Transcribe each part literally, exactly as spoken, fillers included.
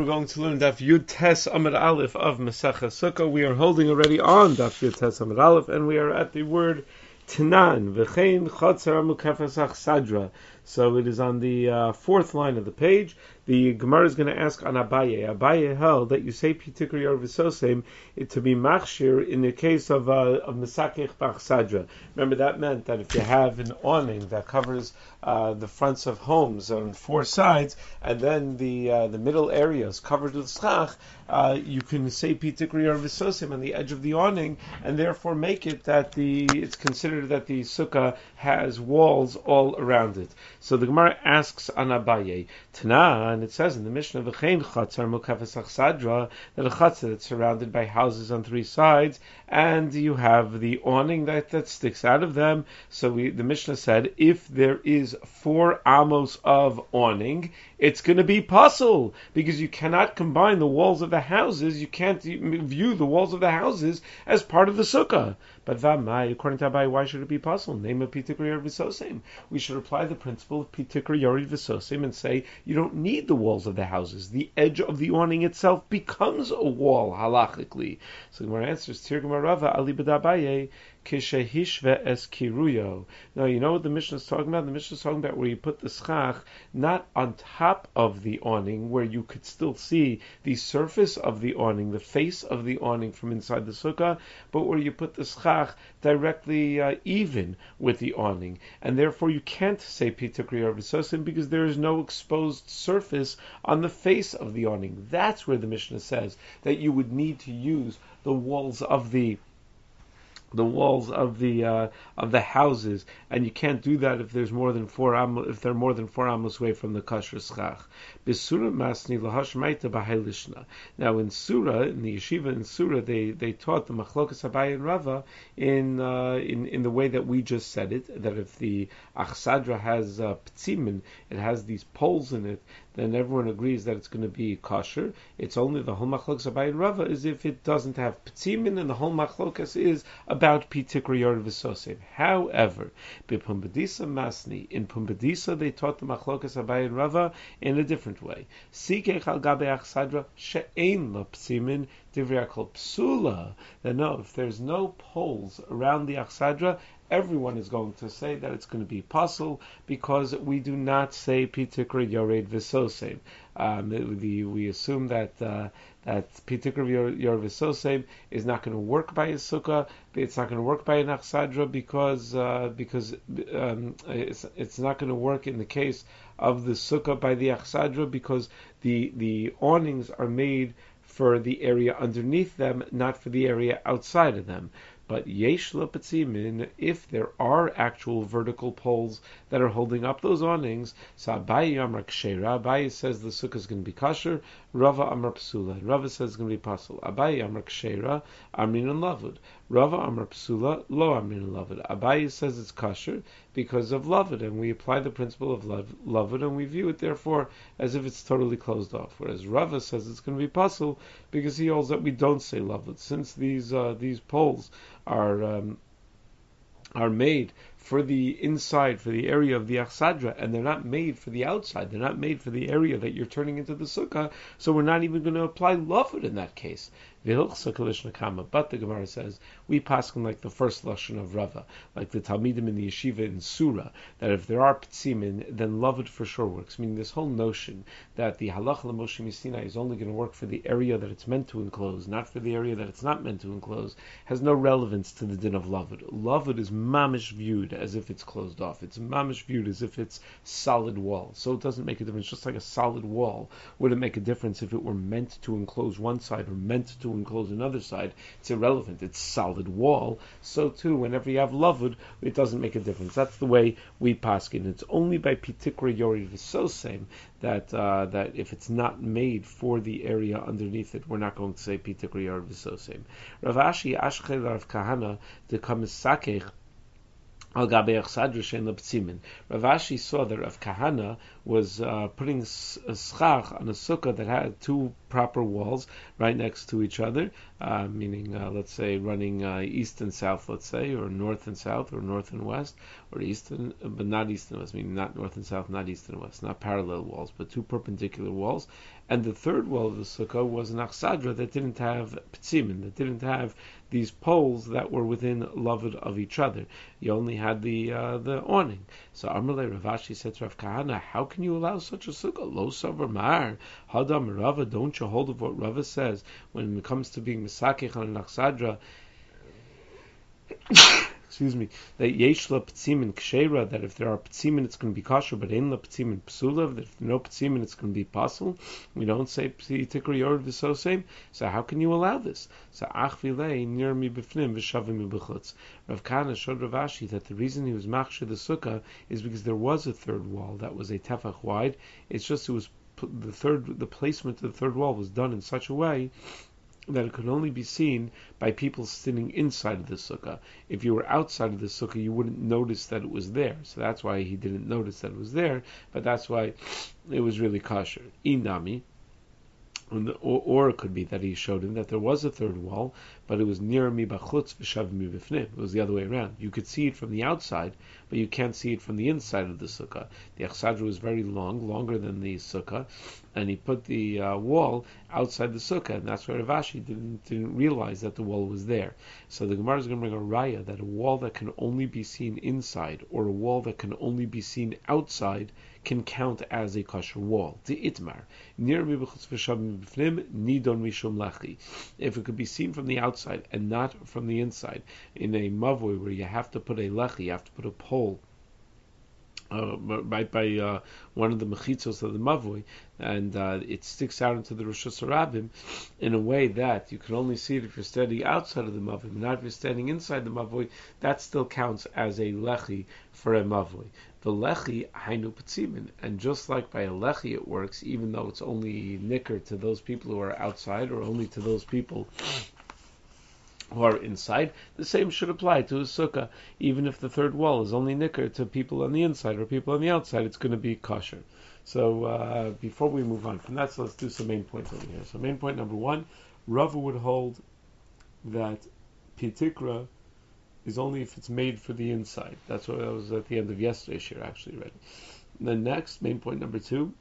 we're going to learn Daf Yud Tes Amud Aleph of Maseches Sukkah. We are holding already on Daf Yud Tes Amud Aleph, and we are at the word Tanan V'chein Chatzar Mukefes Achsadra. So it is on the uh, fourth line of the page. The Gemara is going to ask on Abaye. Abaye held that you say Pitikri or V'sosem to be machshir in the case of uh, of Mesakech B'achsadra. Remember, that meant that if you have an awning that covers uh, the fronts of homes on four sides, and then the uh, the middle area is covered with schach, uh, you can say Pitikri or V'sosem on the edge of the awning, and therefore make it that the it's considered that the sukkah has walls all around it. So the Gemara asks on Abaye, Tana, and it says in the Mishnah, V'chein chatzar mukefes achsadra, that a chatzar that's surrounded by houses on three sides, and you have the awning that, that sticks out of them. So we, the Mishnah said, if there is four amos of awning, it's going to be puzzle, because you cannot combine the walls of the houses, you can't view the walls of the houses as part of the sukkah. But Vamai, according to Abai, why should it be puzzle? Name of Pitikri Yored V'sosem. We should apply the principle of Pitikri Yored V'sosem and say you don't need the walls of the houses. The edge of the awning itself becomes a wall halachically. So the Gemara answers, Tirgum Rava Ali B'Dabaye Kishehishve es kiruyo. Now you know what the Mishnah is talking about? The Mishnah is talking about where you put the schach not on top of the awning, where you could still see the surface of the awning, the face of the awning from inside the sukkah, but where you put the schach directly uh, even with the awning, and therefore you can't say Pitikri or V'sosem because there is no exposed surface on the face of the awning. That's where the Mishnah says that you would need to use the walls of the the walls of the uh, of the houses, and you can't do that if there's more than four amos, if they're more than four amos away from the kasher schach. Besura masni lahash maita b'hailishna. Now in Surah, in the yeshiva in Surah, they, they taught the machlokas Abaye and Rava in uh, in in the way that we just said it. That if the achsadra has uh, ptzimin, it has these poles in it, then everyone agrees that it's going to be kosher. It's only the whole machlokas Abaye and Rava is if it doesn't have ptzimin, and the whole machlokas is about Pitikri Yored V'sosem. However, Pumbedisa Masni, in Pumbedisa they taught the machlokas Abaye and Rava in a different way. Sikech al gabe achsadra she'ein lo psimin divrei kol psula. That no, if there's no poles around the achsadra, everyone is going to say that it's going to be puzzle because we do not say Pitikri Yored V'sosem. Um, the, we assume that uh, that Pitikri Yored V'sosem is not going to work by a sukkah. It's not going to work by an achsadra because uh, because um, it's, it's not going to work in the case of the sukkah by the achsadra because the the awnings are made for the area underneath them, not for the area outside of them. But yesh lo petzimin, if there are actual vertical poles that are holding up those awnings, so Abaye Amar Kshera, Abaye says the sukkah is going to be kosher, Rava Amar Psula, Rava says it's going to be pasul. Abaye Amar Kshera, Amrin and Lavud. Rava Amar Psula, Lo Amrin and Lavud. Abaye says it's kosher because of Lavud, and we apply the principle of Lavud, and we view it therefore as if it's totally closed off. Whereas Rava says it's going to be pasul because he holds that we don't say Lavud, since these uh, these poles are um, are made for the inside, for the area of the achsadra, and they're not made for the outside. They're not made for the area that you're turning into the sukkah, so we're not even going to apply lavud in that case. But the Gemara says, we paskin like the first lashon of Rava, like the Talmidim in the yeshiva in Surah, that if there are ptzimin, then lavud for sure works. Meaning this whole notion that the halacha l'Moshe Misina is only going to work for the area that it's meant to enclose, not for the area that it's not meant to enclose, has no relevance to the din of lavud. Lavud is mamish viewed as if it's closed off. It's mamish viewed as if it's solid wall. So it doesn't make a difference. Just like a solid wall wouldn't make a difference if it were meant to enclose one side or meant to enclose another side. It's irrelevant. It's solid wall. So too, whenever you have lavud, it doesn't make a difference. That's the way we paskin. It's only by Pitikri Yored V'sosem that uh, that if it's not made for the area underneath it, we're not going to say Pitikri Yored V'sosem. Rav Ashi Ashkel Rav Kahana the Kamisakech Al Gabe Achsadra Shein Lo Ptzimin. Rav Ashi saw that Rav Kahana was uh, putting a schach on a sukkah that had two proper walls right next to each other, uh, meaning, uh, let's say, running uh, east and south, let's say, or north and south, or north and west, or east and, but not east and west, meaning not north and south, not east and west, not parallel walls, but two perpendicular walls. And the third wall of the sukkah was an achsadra that didn't have ptzimin, that didn't have these poles that were within lavud of each other. You only had the uh, the awning. So Amalei Rav Ashi said to Rav Kahana, how can you allow such a sukkah? Lo savar mar hadam Rava. Don't you hold of what Rava says when it comes to being misakech on an achsadra? Excuse me, that yeshla ptzimin kshera, that if there are ptzimin it's going to be kosher, but ein la ptzimin psula, that if there are no ptzimin it's going to be possible. We don't say pti tikri yord v'sosem. So how can you allow this? So ach vilei nir mi b'fnim v'shavim mi b'chutz. Rav Kahana showed Rav Ashi that the reason he was machshir the sukkah is because there was a third wall that was a tefach wide. It's just it was the third, the placement of the third wall was done in such a way that it could only be seen by people sitting inside of the sukkah. If you were outside of the sukkah, you wouldn't notice that it was there. So that's why he didn't notice that it was there, but that's why it was really kosher. Inami, or, or it could be that he showed him that there was a third wall, but it was near mi b'chutz v'shav mi b'fnim. It was the other way around. You could see it from the outside, but you can't see it from the inside of the sukkah. The achsadra was very long, longer than the sukkah, and he put the uh, wall outside the sukkah, and that's why Rav Ashi didn't, didn't realize that the wall was there. So the Gemara is going to bring a raya that a wall that can only be seen inside, or a wall that can only be seen outside, can count as a kosher wall. The itmar near mibchutz v'shav mibfnim nidon mishum lachi. If it could be seen from the outside and not from the inside, in a mavoi where you have to put a lechi, you have to put a pole Uh, right by uh, one of the mechitzos of the mavoi, and uh, it sticks out into the Rosh Hashanah in a way that you can only see it if you're standing outside of the mavoi, not if you're standing inside the mavoi. That still counts as a lechi for a mavoi. The lechi hainu ptzimin, and just like by a lechi it works, even though it's only nicker to those people who are outside, or only to those people who are inside, the same should apply to a sukkah. Even if the third wall is only nicker to people on the inside or people on the outside, it's going to be kosher. So uh, before we move on from that, so let's do some main points over here. So main point number one, Rava would hold that pitikra is only if it's made for the inside. That's what I was at the end of yesterday's shir actually read. And then next, main point number two,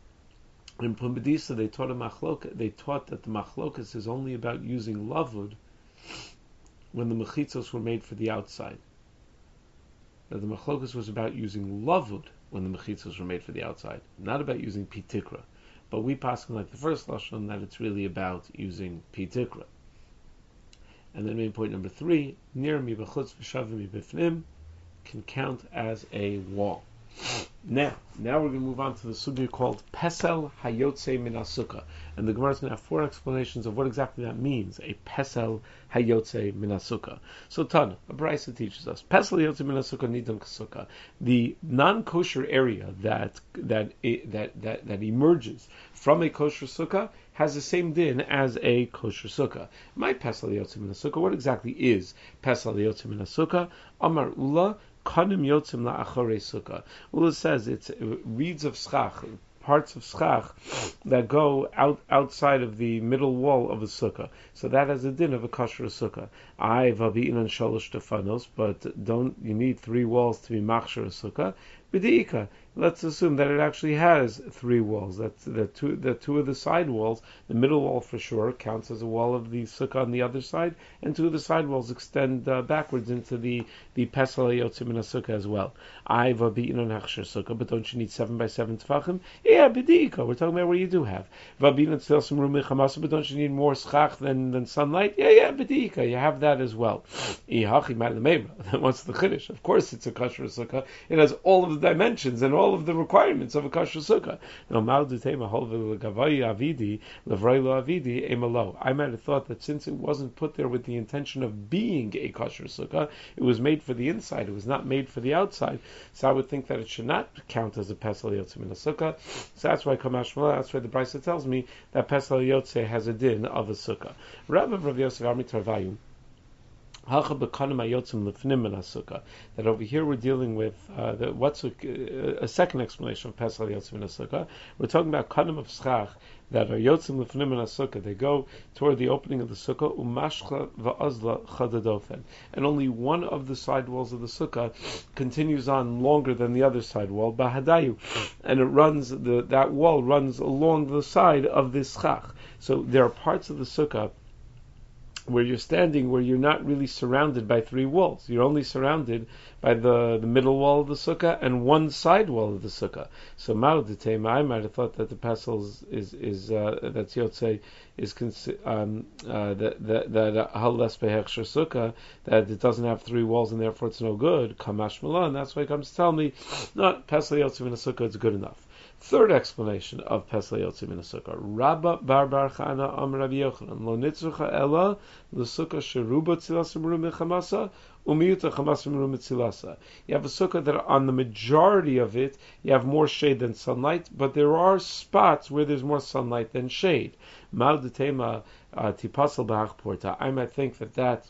in Pumbedisa they taught a machloka, they taught that the machlokas is only about using lavud when the mechitzos were made for the outside. That the machlokas was about using lavud when the mechitzos were made for the outside, not about using pitikra. But we pass like the first lashon that it's really about using pitikra. And then main point number three, nir mi b'chutz v'shavim mi b'fnim, can count as a wall. Now, now we're going to move on to the sugya called Pesel Hayotze Min HaSukkah. And the Gemara is going to have four explanations of what exactly that means, a Pesel Hayotze Min HaSukkah. So Tana, a Brisa teaches us, Pesel Hayotze Min HaSukkah Nidam K'Sukkah. The non-kosher area that, that, that, that, that emerges from a kosher sukkah has the same din as a kosher sukkah. My Pesel Hayotze Min HaSukkah, what exactly is Pesel Hayotze Min HaSukkah? Amar Ula, Kanim yotzim la'achorei sukkah. Ula says it's reeds of schach, parts of schach that go out outside of the middle wall of a sukkah. So that has a din of a kosher sukkah. I vabi'in an shalosh tefanos, but don't you need three walls to be machshir a sukkah? B'di'ika. Let's assume that it actually has three walls. That's the two, the two of the side walls. The middle wall for sure counts as a wall of the sukkah on the other side, and two of the side walls extend uh, backwards into the the pesel hayotzim min sukkah as well. I vabi'in an hachshir sukkah, but don't you need seven by seven tefachim? Yeah, b'di'ika. We're talking about where you do have vabi'in an tzil some room chamasa, but don't you need more schach than than sunlight? Yeah, yeah, b'di'ika. You have that as well. Ihachi ma'lemeimra. What's the chiddush? Of course, it's a kosher sukkah. It has all of the dimensions and all of the requirements of a kosher sukkah. Now, I might have thought that since it wasn't put there with the intention of being a kosher sukkah, it was made for the inside, it was not made for the outside, so I would think that it should not count as a pesel yotzei min sukkah. So that's why Kamash Mala, that's why the Brisa tells me that pesel yotzei has a din of a sukkah. Rabbi Rav Yosef Armi Tarvayu, That over here we're dealing with uh, the, what's a, a second explanation of Pesach Yotzim in Sukkah. We're talking about kanim of schach that are Yotzim Lefnim in Sukkah. They go toward the opening of the Sukkah, umashcha va'azla chadadofen, and only one of the side walls of the Sukkah continues on longer than the other side wall, bahadayu, and it runs the that wall runs along the side of this schach. So there are parts of the Sukkah where you're standing, where you're not really surrounded by three walls. You're only surrounded by the, the middle wall of the sukkah and one side wall of the sukkah. So Ma'odetema, I might have thought that the pesel is is, is uh, that Yotzei is consi- um, uh, that that that halas behechsher sukkah, that it doesn't have three walls and therefore it's no good. Kamash Malan. That's why he comes to tell me, no, pesel Yotzei in a sukkah is good enough. Third explanation of Pesach Yotzim in a Sukkah. Rabba Bar Bar Chana Am Rabbi Yochanan Lo Nitzrucha Ella L'Sukkah Sheruba Tzilasa Meru Mechamasa Umiyuta Chamasa Meru Mitzilasa. You have a Sukkah that on the majority of it you have more shade than sunlight, but there are spots where there's more sunlight than shade. Ma'odetema Tipasal B'Hach Porta. I might think that that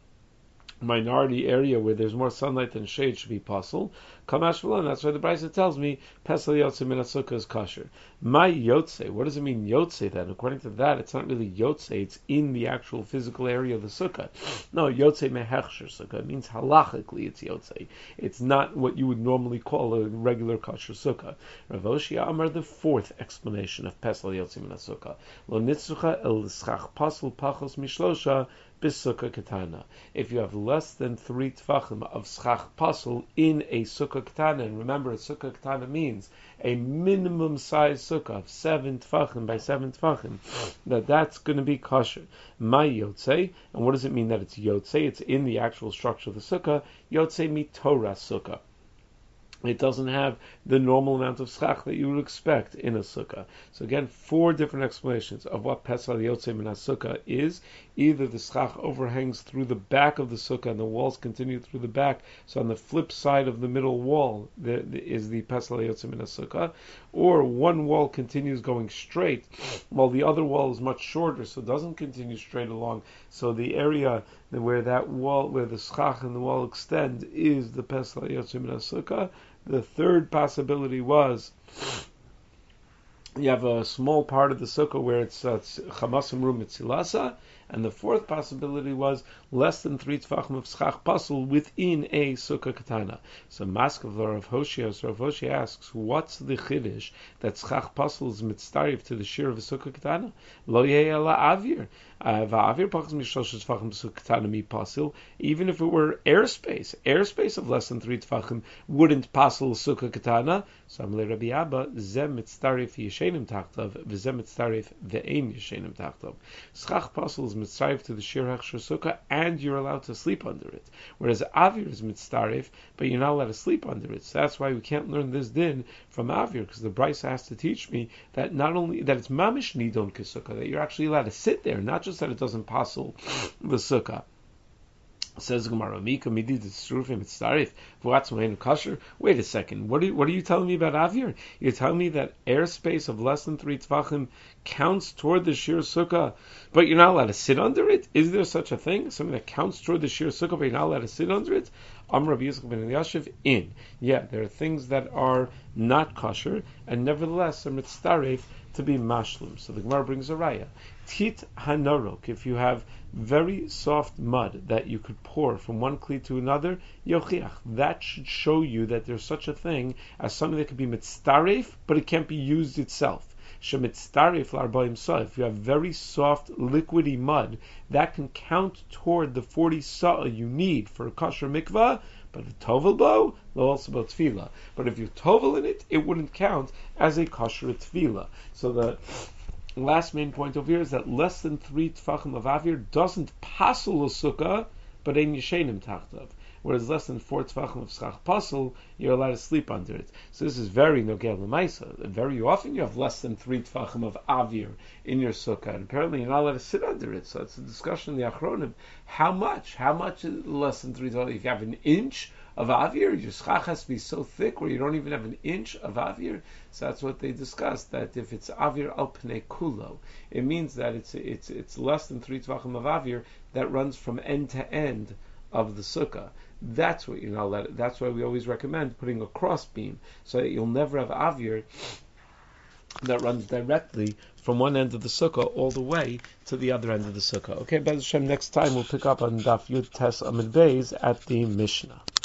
minority area where there's more sunlight than shade should be possible. Kamash V'lan, that's why the Brisa tells me Pesach Yotzei min Sukkah is kosher. My Yotzei, what does it mean Yotzei then? According to that, it's not really Yotzei, it's in the actual physical area of the Sukkah. No, Yotzei mehechsher Sukkah. It means halachically it's Yotzei. It's not what you would normally call a regular kosher Sukkah. Rav Oshia Amar, the fourth explanation of Pesach Yotzei min Sukkah. Lo nitzrucha el schach pasul pachos mishlosha B'sukkah katana. If you have less than three tfachim of schach pasul in a sukkah katana, and remember, a sukkah katana means a minimum size sukkah of seven tfachim by seven tfachim, that that's going to be kosher. My yotzei, and what does it mean that it's yotzei? It's in the actual structure of the sukkah. Yotzei mi Torah sukkah. It doesn't have the normal amount of schach that you would expect in a sukkah. So again, four different explanations of what Pesach Yotzei min sukkah is. Either the schach overhangs through the back of the sukkah and the walls continue through the back, so on the flip side of the middle wall there is the Pesach Yotzei min sukkah, or one wall continues going straight while the other wall is much shorter, so it doesn't continue straight along. So the area where that wall, where the schach and the wall extend, is the Pesach Yotzei min sukkah. The third possibility was you have a small part of the sukkah where it's chamasim ru mitzilasa, and the fourth possibility was less than three tfachim of schach pasul within a sukkah katana. So Maskav Rav Hoshia, so Rav Hoshia asks, what's the chiddush that schach pasul is mitzdarif to the shir of a sukkah katana? Lo yeh ela avir. Va'avir pachas mishlosh tfachim b'sukkah katana mi pasul. Even if it were airspace, airspace of less than three tfachim wouldn't pasul sukkah katana. So Amle Rabbi Abba, zem mitzdarif yeshenim tachtav, v'zem mitzdarif ve'ein yeshenim tachtav. Schach pasul is mitzdarif to the shir hechsher sukkah, and you're allowed to sleep under it. Whereas avir is mitzdarif, but you're not allowed to sleep under it. So that's why we can't learn this din from avir, because the Brisa has to teach me that not only that it's mamish nidon kesukkah, that you're actually allowed to sit there, not just that it doesn't pasul the sukkah. Says Gemara, Mika midi disrufim mitzdarif v'atzmain kosher. Wait a second, what are you, what are you telling me about avir? You're telling me that airspace of less than three tvachim counts toward the shir sukkah, but you're not allowed to sit under it? Is there such a thing? Something that counts toward the shir sukkah, but you're not allowed to sit under it? Amr Rabbi Yisrael ben Eliashiv, in. Yeah, there are things that are not kosher, and nevertheless are mitzdarif to be mashlim. So the Gemara brings a raya. Tit hanorok, if you have very soft mud that you could pour from one kli to another, yochiach, that should show you that there's such a thing as something that could be mitzdarif, but it can't be used itself. Shemitzdarif l'arbaim sa, if you have very soft, liquidy mud, that can count toward the forty sa'ah you need for a kosher mikvah, but the tovel bo, lo also about tefillah. But if you tovel in it, it wouldn't count as a kosher tefillah. So the last main point over here is that less than three tfachim of avir doesn't pasul a sukkah, but ein yeshenim tachtav. Whereas less than four tfachim of schach pasul, you're allowed to sleep under it. So this is very nogel l'maisa. Very often you have less than three tfachim of avir in your sukkah, and apparently you're not allowed to sit under it. So it's a discussion in the Achronim. How much? How much is less than three tfachim? If you have an inch of avir, your schach has to be so thick where you don't even have an inch of avir. So that's what they discussed, that if it's avir al pnei kulo, it means that it's it's it's less than three tvachim of avir that runs from end to end of the sukkah. That's what you're not allowed. That's why we always recommend putting a cross beam, so that you'll never have avir that runs directly from one end of the sukkah all the way to the other end of the sukkah. Okay, Bez Hashem, next time we'll pick up on Daf Yud Tes Amid Beis at the Mishnah.